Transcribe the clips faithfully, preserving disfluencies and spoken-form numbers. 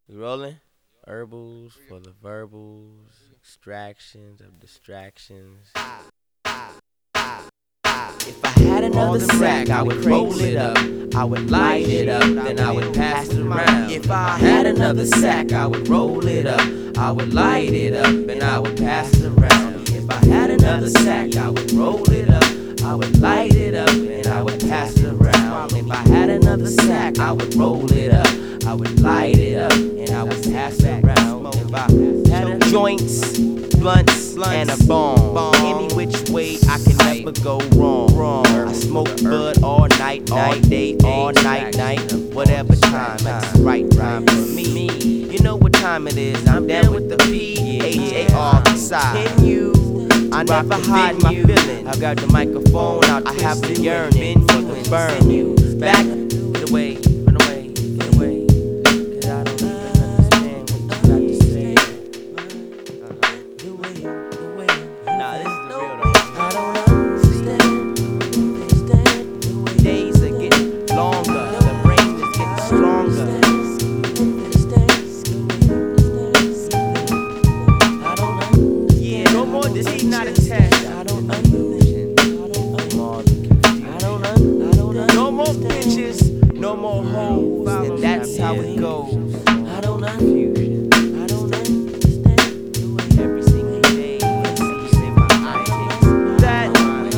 We rolling? Herbals for the verbals, extractions of distractions. If I had another sack, I would roll it up. I would light it up, then I would pass it around. If I had another sack, I would roll it up. I would light it up, and I would pass it around. If I had another sack, I would roll it up. I would light it up, and I would pass it around. If I had another sack, I would roll it up. I would light it up, and I would pass it around. If I had a joints, blunts, and a bomb, any which way I can never go wrong. wrong. I smoke bud all night, all day, all night, night, whatever time. That's the right time for me. You know what time it is? I'm down with the P H A R side. Can you? I never hide my feelings. I got the microphone out. I have the yearning for the burn you back the way. Not a test. I don't understand. I don't understand. No more bitches, no more hoes, and that's how it goes. I don't understand. I don't understand. Every single day, in my eyes. That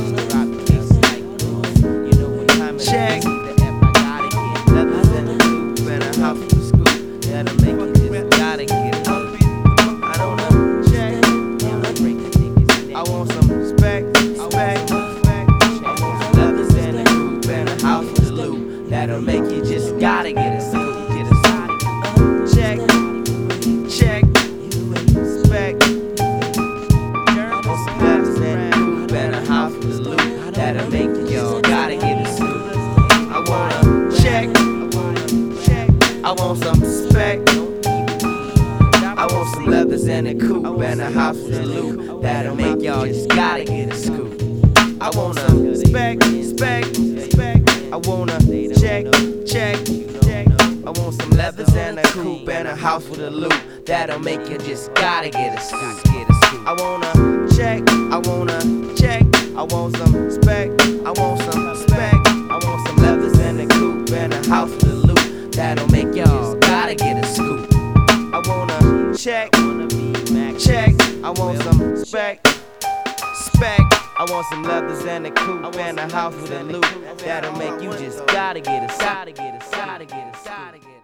you know what time it is. Check. I gotta get leathers in the coupe and a house for school. That'll make you just gotta get it. I don't know. Check. I want some respect, respect, respect. I want some leathers and a coupe and a house with a loop. That'll make you just gotta get a scoop, get a scoop. Check, check, respect. I want some leathers and a coupe and a house with a loop. That'll make you just gotta get a scoop. I wanna check, check. I want some respect. I want some leathers and a coupe and a house with a loop. That'll make y'all just gotta get a scoop. I want some spec, spec, spec. I wanna check, check, check. I want some leathers and a coupe and a house with a loop. That'll make you just gotta get a scoop, get a scoop. I wanna check, I wanna check. I want some spec, I want some spec. I want some leathers and a coupe and a house with a loop. That'll make y'all gotta get a scoop. I wanna check, check. I want some spec, spec. I want some leathers and a coupe and a house with a loop. That'll make you just gotta get a, gotta get a, gotta get a, gotta get a.